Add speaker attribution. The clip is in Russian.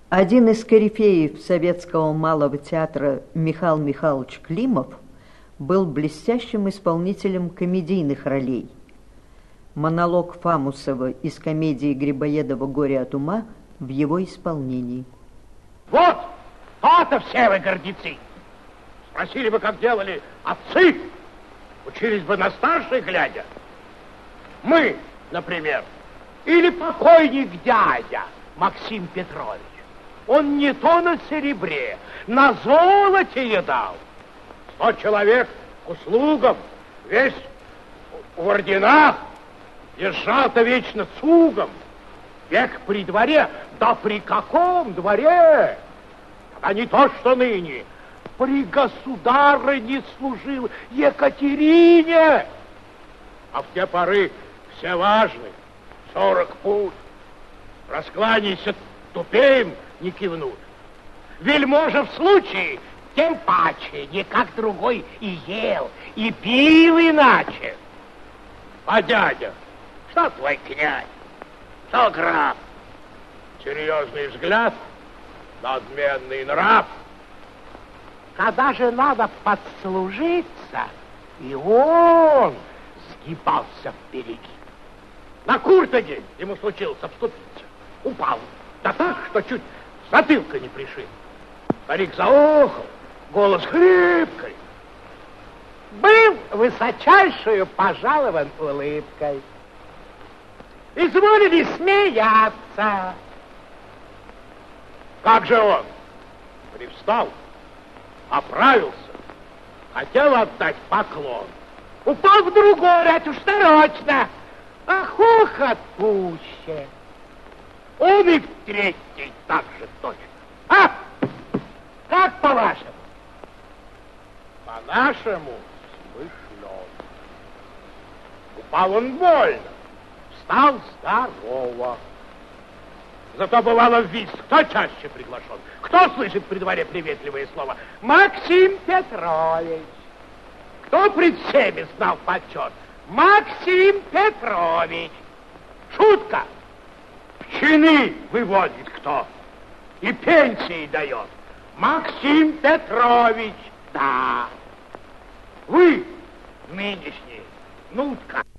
Speaker 1: Один из корифеев советского малого театра Михаил Михайлович Климов был блестящим исполнителем комедийных ролей. Монолог Фамусова из комедии Грибоедова «Горе от ума» в его исполнении.
Speaker 2: Вот, то-то все вы гордецы. Спросили бы, как делали отцы, учились бы на старших глядя. Мы, например, или покойник дядя Максим Петрович. Он не то на серебре, на золоте едал. 100 человек к услугам, весь в орденах, езжал-то вечно цугом. Век при дворе, да при каком дворе? А не то, что ныне. При государыне служил Екатерине. А в те поры все важны. 40 пуд. Раскланяйся тупеем, не кивнут. Вельможа в случае, тем паче, не как другой и ел, и пил иначе. А дядя, что твой князь, что граф? Серьезный взгляд, надменный нрав. Когда же надо подслужиться, и он сгибался впереди. На куртоге ему случилось обступиться. Упал. Да так, что чуть затылка не пришиб. Старик заохал, голос хрипкой. Был высочайшую пожалован улыбкой. Изволили смеяться. Как же он? Привстал, оправился, хотел отдать поклон. Упал в другой ряд уж нарочно. А хохот пуще. Он и в третий так же точно. А? Как по-вашему? По-нашему смышлен. Упал он больно, встал здорово. Зато бывало в виз, кто чаще приглашен? Кто слышит при дворе приветливое слово? Максим Петрович. Кто пред всеми знал почет? Максим Петрович. Шутка. В чины выводит кто. И пенсии дает. Максим Петрович. Да. Вы, нынешние, нутка.